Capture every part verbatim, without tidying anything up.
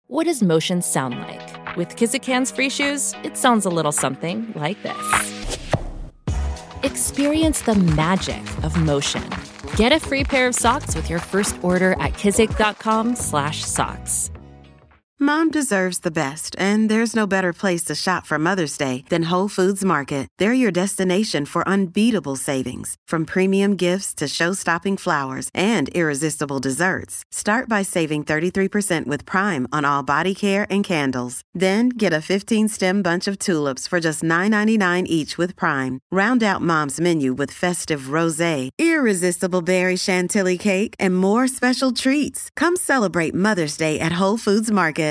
What does motion sound like? With Kizikans free shoes, it sounds a little something like this. Experience the magic of motion. Get a free pair of socks with your first order at kizik.com slash socks. Mom deserves the best, and there's no better place to shop for Mother's Day than Whole Foods Market. They're your destination for unbeatable savings, from premium gifts to show-stopping flowers and irresistible desserts. Start by saving thirty-three percent with Prime on all body care and candles. Then get a fifteen-stem bunch of tulips for just nine ninety-nine each with Prime. Round out Mom's menu with festive rosé, irresistible berry chantilly cake, and more special treats. Come celebrate Mother's Day at Whole Foods Market.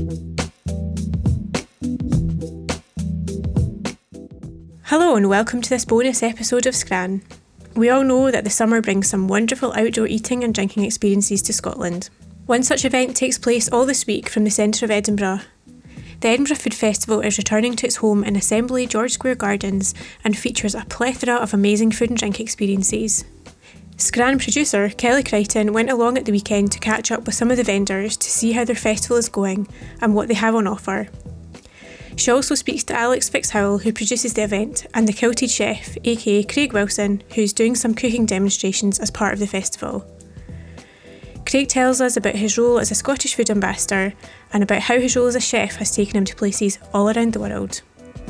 Hello and welcome to this bonus episode of Scran. We all know that the summer brings some wonderful outdoor eating and drinking experiences to Scotland. One such event takes place all this week from the centre of Edinburgh. The Edinburgh Food Festival is returning to its home in Assembly George Square Gardens and features a plethora of amazing food and drink experiences. Scran producer Kelly Crichton went along at the weekend to catch up with some of the vendors to see how their festival is going and what they have on offer. She also speaks to Alex Fixhowell, who produces the event, and the Kilted Chef, aka Craig Wilson, who's doing some cooking demonstrations as part of the festival. Craig tells us about his role as a Scottish food ambassador and about how his role as a chef has taken him to places all around the world.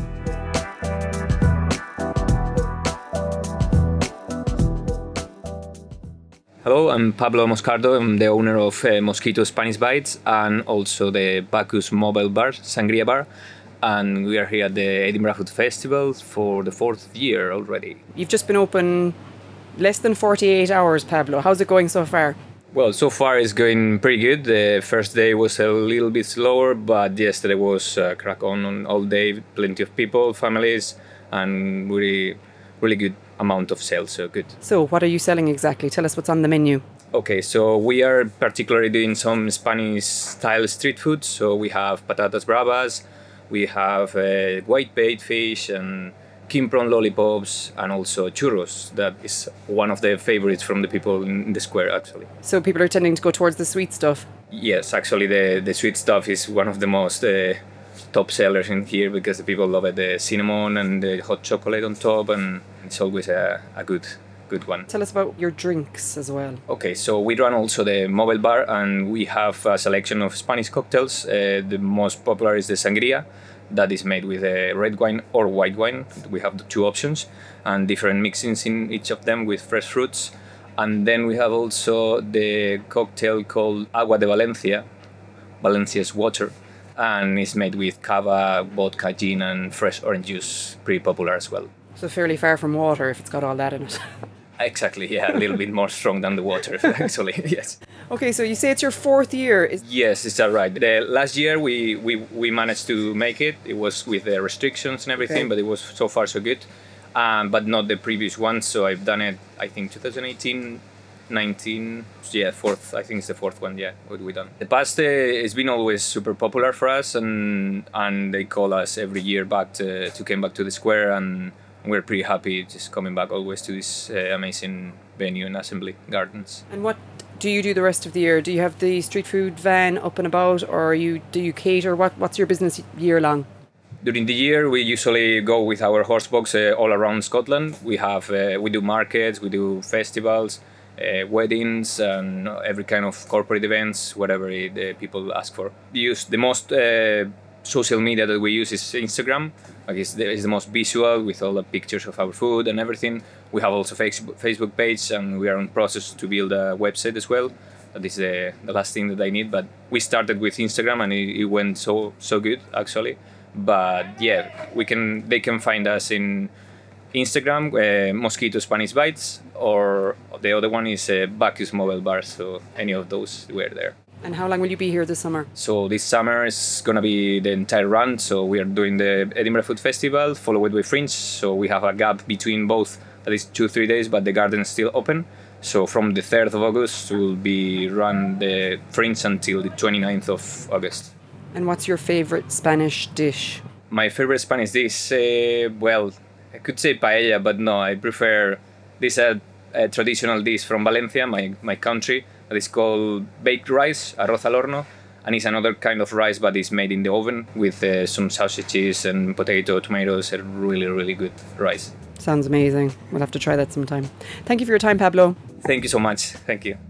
Hello, I'm Pablo Moscardo. I'm the owner of uh, Mosquito Spanish Bites and also the Bacchus Mobile Bar, Sangria Bar. And we are here at the Edinburgh Food Festival for the fourth year already. You've just been open less than forty-eight hours, Pablo. How's it going so far? Well, so far it's going pretty good. The first day was a little bit slower, but yesterday was uh, crack on, on all day. Plenty of people, families, and really, really good amount of sales, so good. So what are you selling exactly? Tell us what's on the menu. Okay, so we are particularly doing some Spanish-style street food. So we have patatas bravas, we have uh, white bait fish and king prawn lollipops, and also churros. That is one of the favorites from the people in the square, actually. So people are tending to go towards the sweet stuff? Yes, actually the, the sweet stuff is one of the most uh, top sellers in here because the people love it. The cinnamon and the hot chocolate on top, and it's always a, a good good one. Tell us about your drinks as well. Okay, so we run also the mobile bar, and we have a selection of Spanish cocktails. Uh, the most popular is the sangria, that is made with uh, red wine or white wine. We have the two options and different mixings in each of them with fresh fruits. And then we have also the cocktail called Agua de Valencia, Valencia's water, and it's made with cava, vodka, gin, and fresh orange juice. Pretty popular as well. So fairly far from water if it's got all that in it. Exactly, yeah, a little bit more strong than the water, actually, yes. Okay, so you say it's your fourth year. Is- yes, is that right? The last year we, we, we managed to make it. It was with the restrictions and everything, okay, but it was so far so good. Um, but not the previous one, so I've done it, I think, twenty eighteen, nineteen, yeah, fourth, I think it's the fourth one, yeah, what we done. The past, uh, it's been always super popular for us, and and they call us every year back to, to come back to the square, and we're pretty happy just coming back always to this uh, amazing venue in Assembly Gardens. And what do you do the rest of the year? Do you have the street food van up and about, or you do you cater? What What's your business year long? During the year, we usually go with our horse box uh, all around Scotland. We have uh, we do markets, we do festivals, uh, weddings, and every kind of corporate events, whatever it, uh, people ask for. We use the most uh, social media that we use is Instagram. Like it's, the, it's the most visual with all the pictures of our food and everything. We have also Facebook Facebook page, and we are in process to build a website as well. That is the, the last thing that I need. But we started with Instagram, and it, it went so so good actually. But yeah, we can they can find us in Instagram, uh, Mosquito Spanish Bites, or the other one is uh, Bacchus Mobile Bar. So any of those, we're there. And how long will you be here this summer? So this summer is going to be the entire run. So we are doing the Edinburgh Food Festival, followed by Fringe. So we have a gap between both, that is two, three days, but the garden is still open. So from the third of August, we'll be run the Fringe until the twenty-ninth of August. And what's your favourite Spanish dish? My favourite Spanish dish, uh, well, I could say paella, but no, I prefer this uh, a traditional dish from Valencia, my, my country. That is called baked rice, arroz al horno, And it's another kind of rice, but it's made in the oven with uh, some sausages and potato, tomatoes, a really, really good rice. Sounds amazing. We'll have to try that sometime. Thank you for your time, Pablo. Thank you so much. Thank you.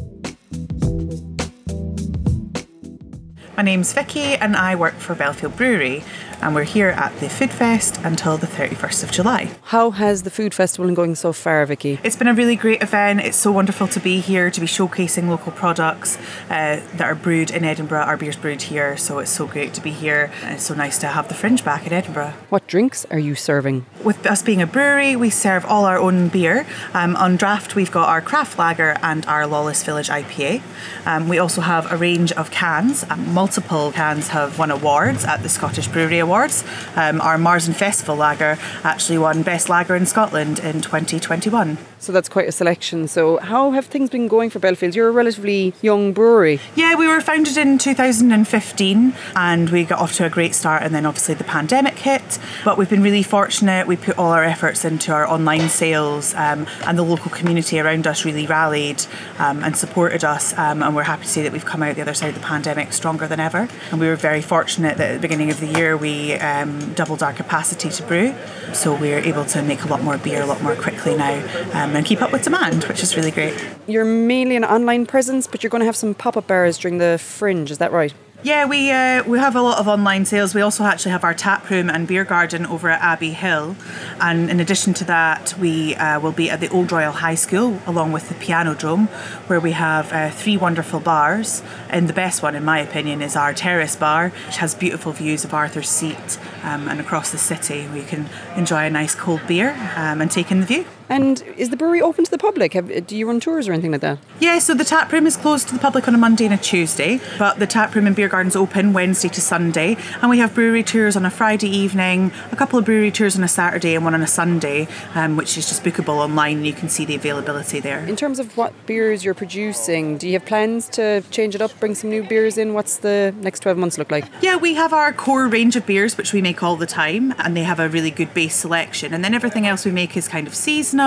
My name's Vicky and I work for Belfield Brewery, and we're here at the Food Fest until the thirty-first of July. How has the food festival been going so far, Vicky? It's been a really great event. It's so wonderful to be here, to be showcasing local products uh, that are brewed in Edinburgh. Our beer's brewed here, so it's so great to be here. And it's so nice to have the Fringe back in Edinburgh. What drinks are you serving? With us being a brewery, we serve all our own beer. Um, on draft, we've got our craft lager and our Lawless Village I P A. Um, we also have a range of cans. Um, multiple cans have won awards at the Scottish Brewery Awards. Um, our Mars and Festival lager actually won Best Lager in Scotland in twenty twenty-one. So that's quite a selection. So how have things been going for Belfield? You're a relatively young brewery. Yeah, we were founded in two thousand fifteen and we got off to a great start, and then obviously the pandemic hit. But we've been really fortunate. We put all our efforts into our online sales, um, and the local community around us really rallied um, and supported us. Um, and we're happy to see that we've come out the other side of the pandemic stronger than ever. And we were very fortunate that at the beginning of the year we um, doubled our capacity to brew. So we're able to make a lot more beer a lot more quickly now. Um, and keep up with demand, which is really great. You're mainly an online presence, but you're going to have some pop-up bars during the Fringe, is that right? Yeah, we uh, we have a lot of online sales. We also actually have our tap room and beer garden over at Abbey Hill. And in addition to that, we uh, will be at the Old Royal High School along with the Piano Dome, where we have uh, three wonderful bars. And the best one, in my opinion, is our terrace bar, which has beautiful views of Arthur's Seat um, and across the city, where you can enjoy a nice cold beer um, and take in the view. And is the brewery open to the public? Have, do you run tours or anything like that? Yeah, so the tap room is closed to the public on a Monday and a Tuesday, but the tap room and beer garden's open Wednesday to Sunday, and we have brewery tours on a Friday evening, a couple of brewery tours on a Saturday and one on a Sunday, um, which is just bookable online, and you can see the availability there. In terms of what beers you're producing, do you have plans to change it up, bring some new beers in? What's the next twelve months look like? Yeah, we have our core range of beers, which we make all the time, and they have a really good base selection, and then everything else we make is kind of seasonal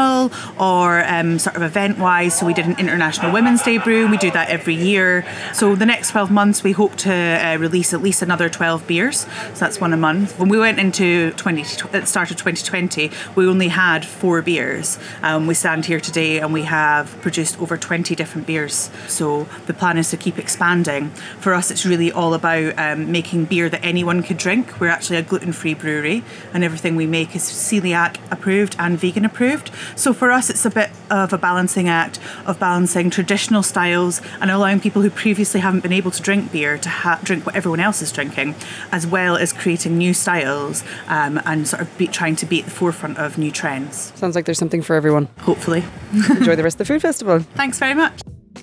or um, sort of event-wise. So we did an International Women's Day brew. We do that every year. So the next twelve months, we hope to uh, release at least another twelve beers. So that's one a month. When we went into twenty, at the start of twenty twenty, we only had four beers. Um, we stand here today and we have produced over twenty different beers. So the plan is to keep expanding. For us, it's really all about um, making beer that anyone could drink. We're actually a gluten-free brewery, and everything we make is celiac approved and vegan approved. So for us, it's a bit of a balancing act of balancing traditional styles and allowing people who previously haven't been able to drink beer to ha- drink what everyone else is drinking, as well as creating new styles um, and sort of be- trying to be at the forefront of new trends. Sounds like there's something for everyone. Hopefully. Enjoy the rest of the food festival. Thanks very much.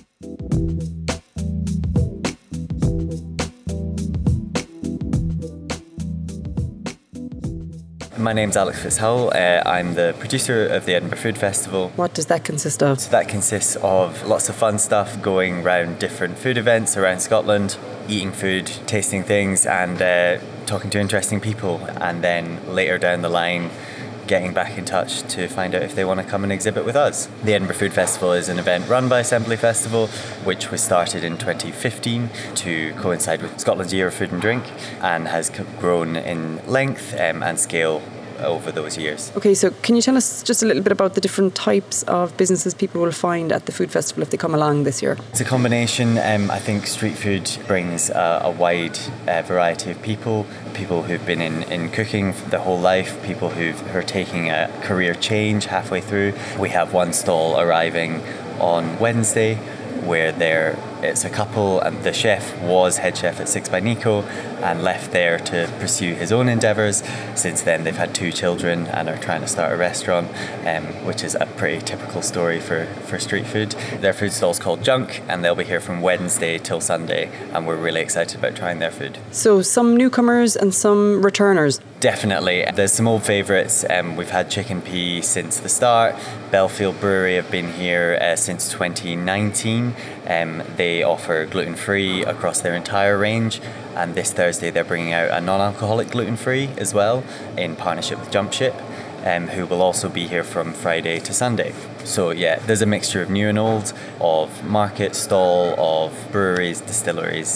My name's Alex Fitzhowell. Uh, I'm the producer of the Edinburgh Food Festival. What does that consist of? So that consists of lots of fun stuff, going around different food events around Scotland, eating food, tasting things, and uh, talking to interesting people. And then later down the line, getting back in touch to find out if they want to come and exhibit with us. The Edinburgh Food Festival is an event run by Assembly Festival, which was started in twenty fifteen to coincide with Scotland's Year of Food and Drink, and has grown in length um, and scale over those years. Okay, so can you tell us just a little bit about the different types of businesses people will find at the food festival if they come along this year? It's a combination. Um, I think street food brings a, a wide uh, variety of people, people who've been in, in cooking their whole life, people who've, who are taking a career change halfway through. We have one stall arriving on Wednesday where there it's a couple, and the chef was head chef at Six by Nico and left there to pursue his own endeavours. Since then they've had two children and are trying to start a restaurant, um, which is a pretty typical story for, for street food. Their food stall's called Junk, and they'll be here from Wednesday till Sunday, and we're really excited about trying their food. So some newcomers and some returners? Definitely. There's some old favourites. Um, we've had Chicken Pea since the start. Belfield Brewery have been here uh, since twenty nineteen. Um, they offer gluten-free across their entire range, and this Thursday they're bringing out a non-alcoholic gluten-free as well in partnership with Jump Ship, um, who will also be here from Friday to Sunday. So yeah, there's a mixture of new and old, of market, stall, of breweries, distilleries.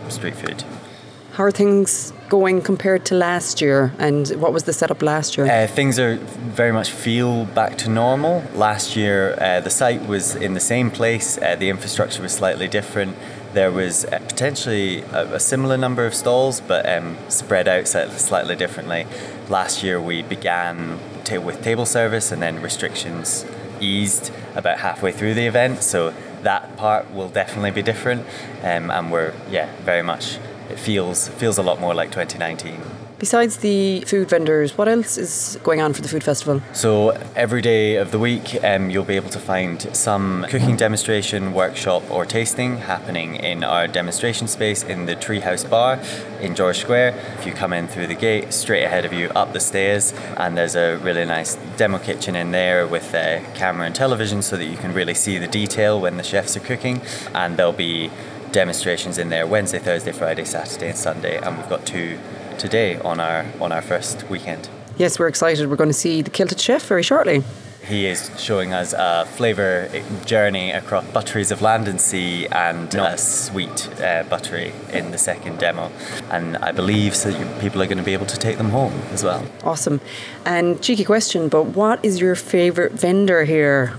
street food. How are things going compared to last year, and what was the setup last year? Uh, things are very much feel back to normal. Last year uh, the site was in the same place, uh, the infrastructure was slightly different. There was uh, potentially a, a similar number of stalls, but um, spread out slightly differently. Last year we began t- with table service, and then restrictions eased about halfway through the event, so that part will definitely be different, um, and we're yeah very much it feels feels a lot more like twenty nineteen. Besides the food vendors, what else is going on for the food festival? So every day of the week um, you'll be able to find some cooking demonstration, workshop or tasting happening in our demonstration space in the Treehouse Bar in George Square. If you come in through the gate, straight ahead of you up the stairs, and there's a really nice demo kitchen in there with a camera and television so that you can really see the detail when the chefs are cooking, and there'll be demonstrations in there Wednesday, Thursday, Friday, Saturday and Sunday, and we've got two today on our on our first weekend. Yes, we're excited. We're going to see the Kilted Chef very shortly. He is showing us a flavour journey across butteries of land and sea, and a sweet uh, buttery in the second demo. And I believe so you, people are going to be able to take them home as well. Awesome. And cheeky question, but what is your favourite vendor here?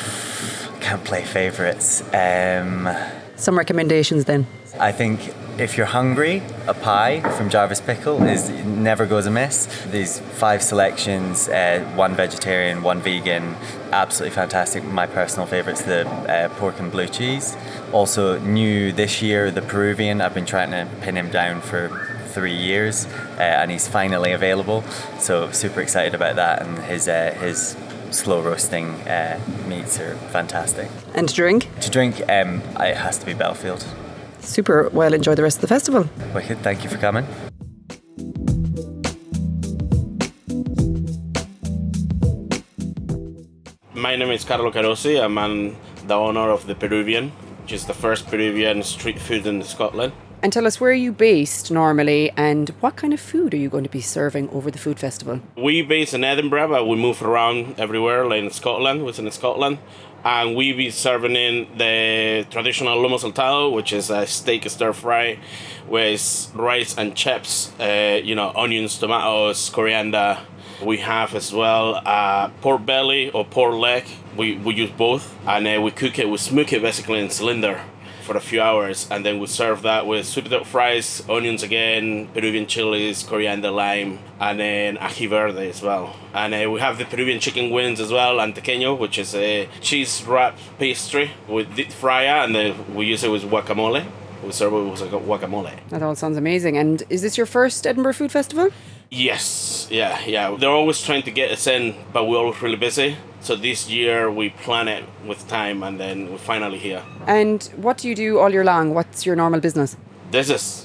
Can't play favourites. Um, Some recommendations then. I think if you're hungry, a pie from Jarvis Pickle is never goes amiss. These five selections, uh, one vegetarian, one vegan, absolutely fantastic. My personal favourite's the uh, pork and blue cheese. Also new this year, the Peruvian. I've been trying to pin him down for three years, uh, and he's finally available. So super excited about that, and his uh, his slow roasting uh, meats are fantastic. And to drink? To drink, um, it has to be Belfield. Super. Well, enjoy the rest of the festival. Wicked, thank you for coming. My name is Carlo Carosi. I'm the owner of the Peruvian, which is the first Peruvian street food in Scotland. And tell us, where are you based normally, and what kind of food are you going to be serving over the food festival? We based in Edinburgh, but we move around everywhere, like in Scotland, within Scotland. And we be serving in the traditional lomo saltado, which is a steak stir fry with rice and chips, uh, you know, onions, tomatoes, coriander. We have as well uh, pork belly or pork leg. We, we use both, and uh, we cook it, we smoke it basically in cylinder for a few hours, and then we serve that with sweet potato fries, onions again, Peruvian chilies, coriander, lime, and then ají verde as well. And uh, we have the Peruvian chicken wings as well, antioqueño, which is a cheese wrap pastry with deep fryer, and then we use it with guacamole. We serve it with guacamole. That all sounds amazing. And is this your first Edinburgh Food Festival? Yes, yeah, yeah. They're always trying to get us in, but we're always really busy. So this year we plan it with time, and then we're finally here. And what do you do all year long? What's your normal business? This is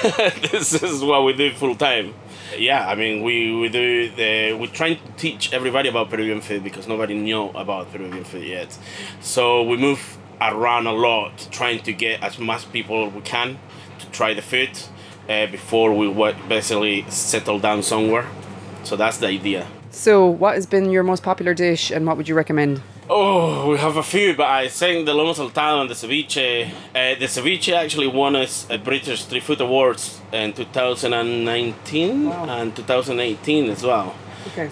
this is what we do full time. Yeah, I mean we, we do the we try to teach everybody about Peruvian food because nobody knew about Peruvian food yet. So we move around a lot, trying to get as much people we can to try the food uh, before we basically settle down somewhere. So that's the idea. So what has been your most popular dish, and what would you recommend? Oh, we have a few, but I think the lomo saltado and the ceviche. Uh, the ceviche actually won us a British Street Food Awards in two thousand nineteen. Wow. And two thousand eighteen as well. Okay.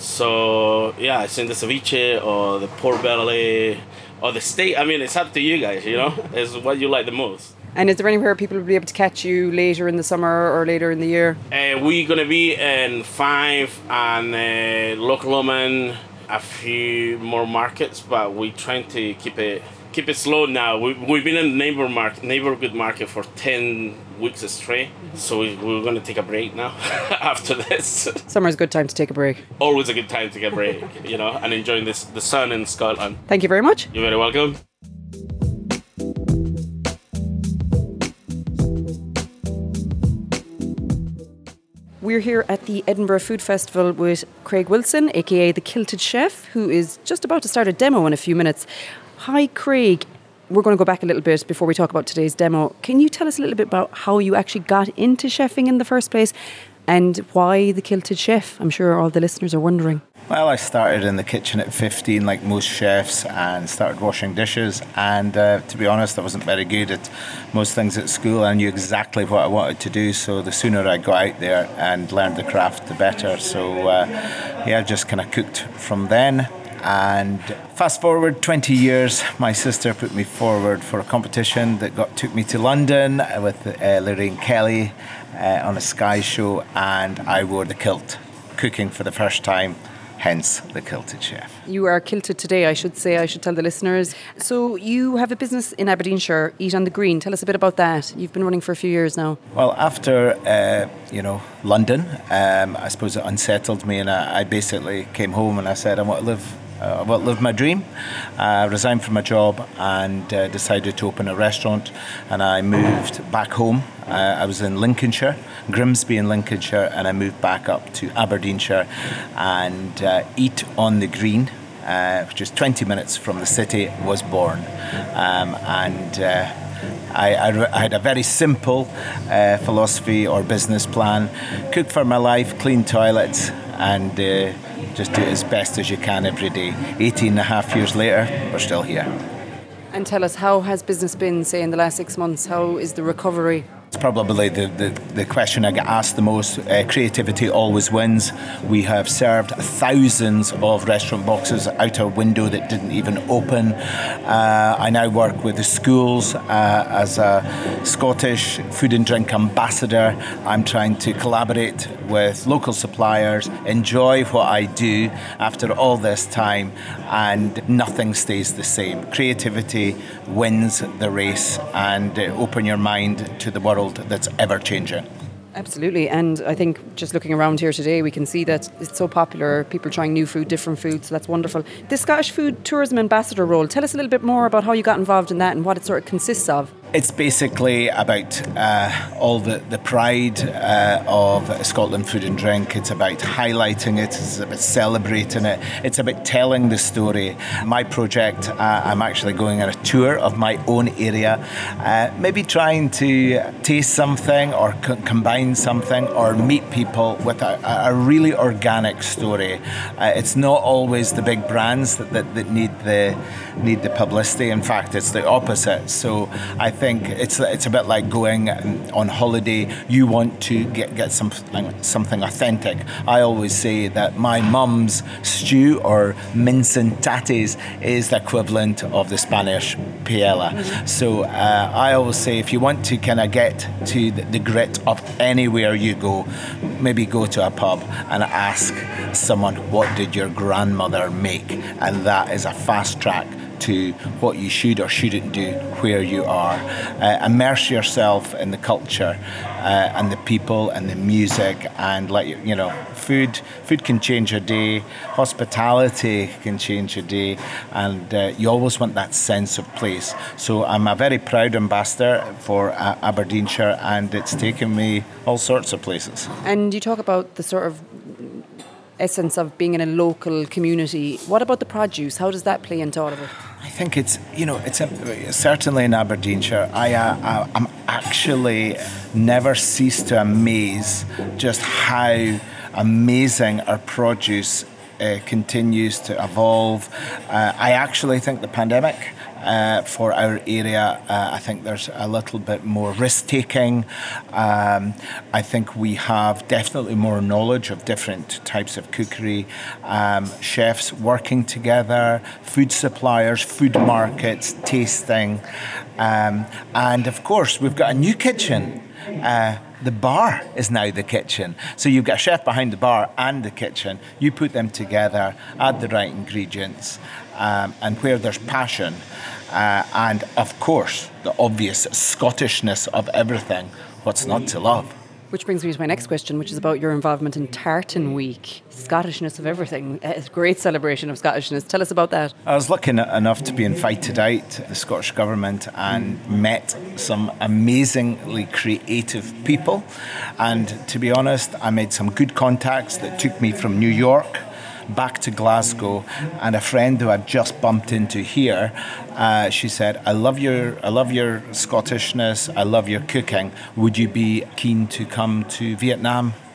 So yeah, I think the ceviche or the pork belly or the steak. I mean, it's up to you guys. You know, it's what you like the most. And is there anywhere people will be able to catch you later in the summer or later in the year? Uh, we're going to be in Five and uh, Loch Lomond, a few more markets, but we're trying to keep it keep it slow now. We, we've been in the neighbor market, neighborhood market for ten weeks straight, mm-hmm. so we, we're going to take a break now after this. Summer's a good time to take a break. Always a good time to take a break, you know, and enjoying this the sun in Scotland. Thank you very much. You're very welcome. We're here at the Edinburgh Food Festival with Craig Wilson, aka the Kilted Chef, who is just about to start a demo in a few minutes. Hi, Craig. We're going to go back a little bit before we talk about today's demo. Can you tell us a little bit about how you actually got into chefing in the first place, And why the Kilted Chef? I'm sure all the listeners are wondering. Well, I started in the kitchen at fifteen, like most chefs, and started washing dishes. And uh, to be honest, I wasn't very good at most things at school. I knew exactly what I wanted to do. So the sooner I got out there and learned the craft, the better. So uh, yeah, I just kind of cooked from then. And fast forward twenty years, my sister put me forward for a competition that got took me to London with uh, Lorraine Kelly uh, on a Sky show, and I wore the kilt, cooking for the first time. Hence the Kilted Chef. You are kilted today, I should say, I should tell the listeners. So you have a business in Aberdeenshire, Eat on the Green. Tell us a bit about that. You've been running for a few years now. Well, after, uh, you know, London, um, I suppose it unsettled me, and I, I basically came home and I said, I want to live Uh, I want to live my dream. I uh, resigned from my job and uh, decided to open a restaurant, and I moved back home. Uh, I was in Lincolnshire, Grimsby in Lincolnshire, and I moved back up to Aberdeenshire, and uh, Eat on the Green, uh, which is twenty minutes from the city, was born. Um, and uh, I, I, I had a very simple uh, philosophy or business plan: cook for my life, clean toilets, and uh, just do it as best as you can every day. eighteen and a half years later, we're still here. And tell us, how has business been, say, in the last six months? How is the recovery? It's probably the, the, the question I get asked the most. Uh, creativity always wins. We have served thousands of restaurant boxes out our window that didn't even open. Uh, I now work with the schools uh, as a Scottish food and drink ambassador. I'm trying to collaborate with local suppliers, enjoy what I do after all this time, and nothing stays the same. Creativity wins the race, and uh, open your mind to the world that's ever changing. Absolutely, and I think just looking around here today, we can see that it's so popular, people trying new food, different foods, so that's wonderful. The Scottish Food Tourism Ambassador role, tell us a little bit more about how you got involved in that and what it sort of consists of. It's basically about uh, all the, the pride uh, of Scotland food and drink. It's about highlighting it, it's about celebrating it, it's about telling the story. My project, uh, I'm actually going on a tour of my own area, uh, maybe trying to taste something or co- combine something or meet people with a, a really organic story. Uh, it's not always the big brands that, that, that need the need the publicity. In fact, it's the opposite. So I think it's it's a bit like going on holiday. You want to get, get something something authentic. I always say that my mum's stew or mince and tatties is the equivalent of the Spanish paella. Mm-hmm. So uh, I always say, if you want to kind of get to the, the grit of anywhere you go, maybe go to a pub and ask someone, what did your grandmother make? And that is a fast track to what you should or shouldn't do where you are. Uh, immerse yourself in the culture uh, and the people and the music, and let you, you know, food food can change a day, hospitality can change a day, and uh, you always want that sense of place. So I'm a very proud ambassador for uh, Aberdeenshire, and it's taken me all sorts of places. And you talk about the sort of essence of being in a local community. What about the produce? How does that play into all of it? I think it's, you know, it's a, certainly in Aberdeenshire, I, uh, I'm actually never cease to amaze just how amazing our produce uh, continues to evolve. Uh, I actually think the pandemic Uh, for our area, uh, I think there's a little bit more risk-taking. Um, I think we have definitely more knowledge of different types of cookery, um, chefs working together, food suppliers, food markets, tasting, um, and of course we've got a new kitchen. Uh, the bar is now the kitchen. So you've got a chef behind the bar and the kitchen. You put them together, add the right ingredients, um, and where there's passion, uh, and of course the obvious Scottishness of everything, what's not to love? Which brings me to my next question, which is about your involvement in Tartan Week. Scottishness of everything. It's a great celebration of Scottishness. Tell us about that. I was lucky enough to be invited out to the Scottish Government and met some amazingly creative people. And to be honest, I made some good contacts that took me from New York back to Glasgow, and a friend who I've just bumped into here, uh, she said, I love your I love your Scottishness, I love your cooking. Would you be keen to come to Vietnam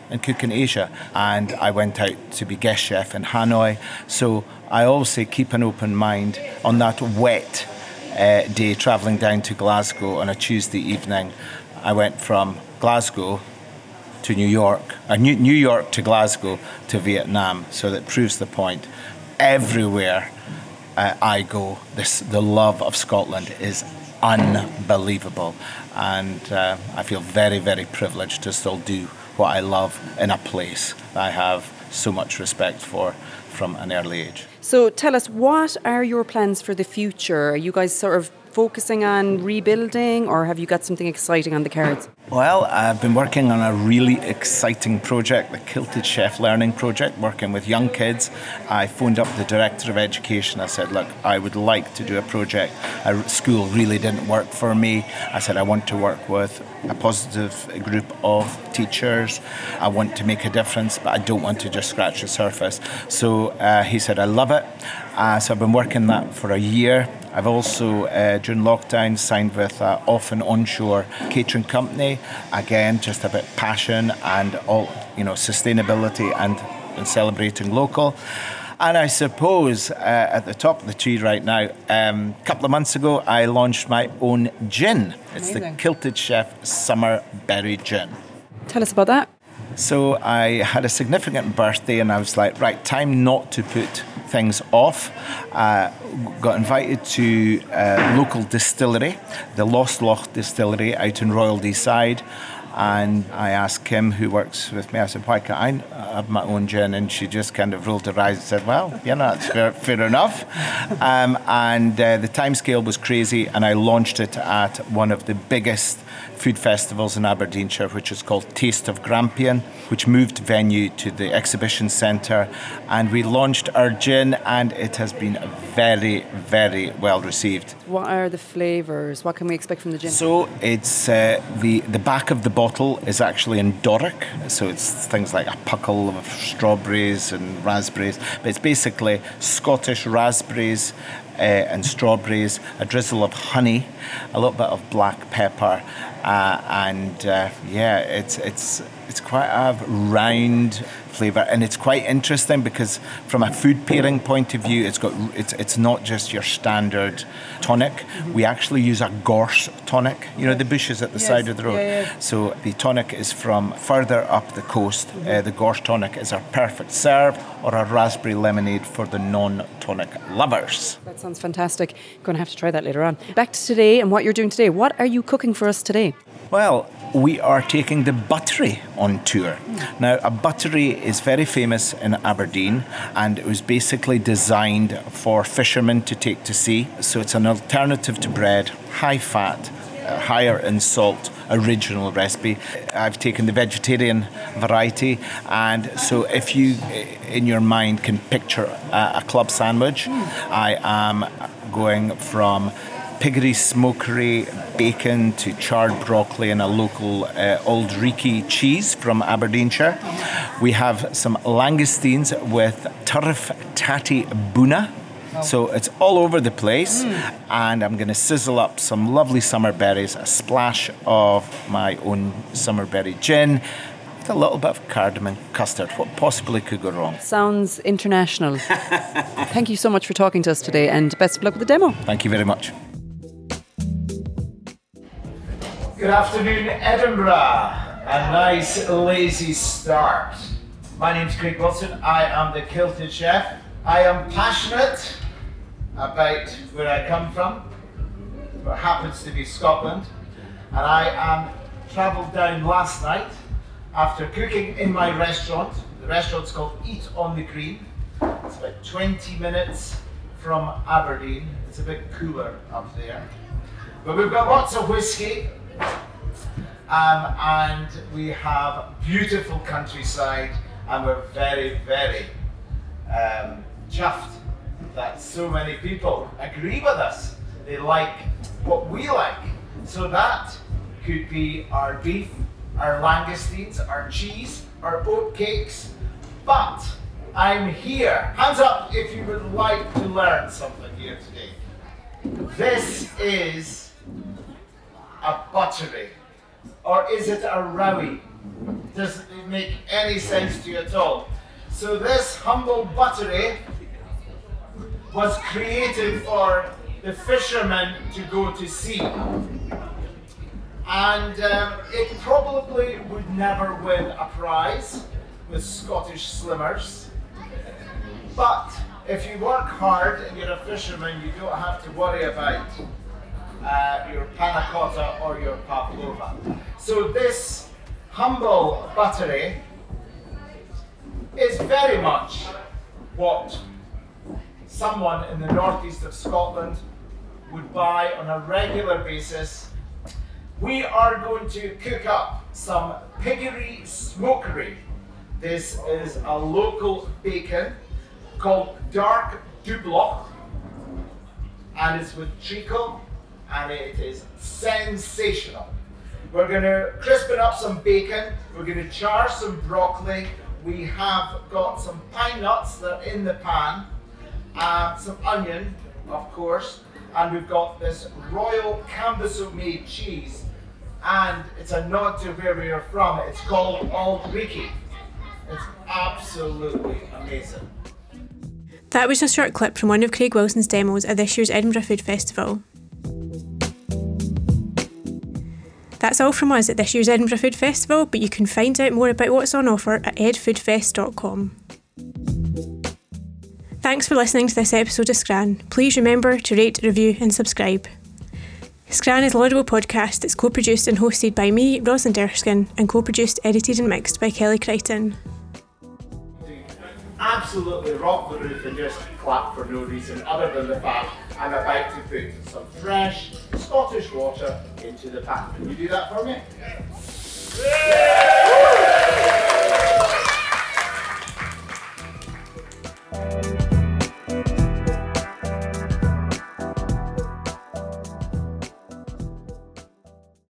and cook in Asia. And I went out to be guest chef in Hanoi. So I always say keep an open mind. On that wet uh, day, travelling down to Glasgow on a Tuesday evening, I went from Glasgow to New York, uh, New, New York to Glasgow to Vietnam. So that proves the point. Everywhere uh, I go, this the love of Scotland is unbelievable, and uh, I feel very, very privileged to still do what I love in a place that I have so much respect for from an early age. So tell us, what are your plans for the future? Are you guys sort of focusing on rebuilding, or have you got something exciting on the cards? Well, I've been working on a really exciting project, the Kilted Chef Learning Project, working with young kids. I phoned up the Director of Education. I said, look, I would like to do a project. A school really didn't work for me. I said, I want to work with a positive group of teachers. I want to make a difference, but I don't want to just scratch the surface. So uh, he said, I love it. Uh, so I've been working that for a year. I've also, uh, during lockdown, signed with an off and onshore catering company. Again, just about passion and all, you know, sustainability and, and celebrating local. And I suppose uh, at the top of the tree right now, um, a couple of months ago, I launched my own gin. It's Amazing. the Kilted Chef Summer Berry Gin. Tell us about that. So I had a significant birthday and I was like, right, time not to put things off. Uh, got invited to a local distillery, the Lost Loch Distillery out in Royal Deeside. And I asked Kim, who works with me, I said, why can't I have my own gin? And she just kind of rolled her eyes and said, well, you know, that's fair, fair enough. Um, and uh, the timescale was crazy, and I launched it at one of the biggest food festivals in Aberdeenshire, which is called Taste of Grampian, which moved venue to the exhibition centre. And we launched our gin, and it has been very, very well received. What are the flavours? What can we expect from the gin? So it's uh, the, the back of the bottle is actually in Doric. So it's things like a puckle of strawberries and raspberries. But it's basically Scottish raspberries uh, and strawberries, a drizzle of honey, a little bit of black pepper. Uh, and uh, yeah, it's it's it's quite a round flavour, and it's quite interesting because from a food pairing point of view, it's got it's it's not just your standard tonic. Mm-hmm. We actually use a gorse tonic, you know, the bushes at the yes. side of the road. Yeah, yeah. So the tonic is from further up the coast. Mm-hmm. Uh, the gorse tonic is our perfect serve, or a raspberry lemonade for the non-tonic lovers. That sounds fantastic. Going to have to try that later on. Back to today and what you're doing today. What are you cooking for us today? Well, we are taking the buttery on tour. Mm. Now, a buttery is very famous in Aberdeen, and it was basically designed for fishermen to take to sea. So it's an alternative to bread, high fat, uh, higher in salt, original recipe. I've taken the vegetarian variety, and so if you, in your mind, can picture a, a club sandwich, mm. I am going from piggery smokery bacon to charred broccoli and a local uh, Old Reekie cheese from Aberdeenshire. We have some langoustines with turf tatty buna. So it's all over the place. Mm. And I'm going to sizzle up some lovely summer berries, a splash of my own summer berry gin, with a little bit of cardamom custard. What possibly could go wrong? Sounds international. Thank you so much for talking to us today, and best of luck with the demo. Thank you very much. Good afternoon, Edinburgh. A nice lazy start. My name's Craig Wilson. I am the Kilted Chef. I am passionate about where I come from, what happens to be Scotland, and I am travelled down last night after cooking in my restaurant. The restaurant's called Eat on the Green. It's about twenty minutes from Aberdeen. It's a bit cooler up there. But we've got lots of whiskey, um, and we have beautiful countryside, and we're very, very um, chuffed that so many people agree with us. They like what we like. So that could be our beef, our langoustines, our cheese, our oat cakes. But I'm here. Hands up if you would like to learn something here today. This is a buttery, or is it a rowie? doesn't make any sense to you at all. So this humble buttery was created for the fishermen to go to sea. And um, it probably would never win a prize with Scottish Slimmers. But if you work hard and you're a fisherman, you don't have to worry about uh, your panna cotta or your pavlova. So this humble buttery is very much what someone in the northeast of Scotland would buy on a regular basis. We are going to cook up some piggery smokery. This is a local bacon called Dark Dubloch, and it's with treacle, and it is sensational. We're going to crispen up some bacon, we're going to char some broccoli, we have got some pine nuts that are in the pan, uh, some onion, of course, and we've got this Royal Cambuso made cheese, and it's a nod to where we are from. It's called Auld Reekie. It's absolutely amazing. That was a short clip from one of Craig Wilson's demos at this year's Edinburgh Food Festival. That's all from us at this year's Edinburgh Food Festival, but you can find out more about what's on offer at ed food fest dot com. Thanks for listening to this episode of Scran. Please remember to rate, review and subscribe. Scran is a Laudable podcast that's co-produced and hosted by me, Rosalind Erskine, and co-produced, edited and mixed by Kelly Crichton. Absolutely rock the roof and just clap for no reason other than the fact I'm about to put some fresh Scottish water into the pan. Can you do that for me? Yeah!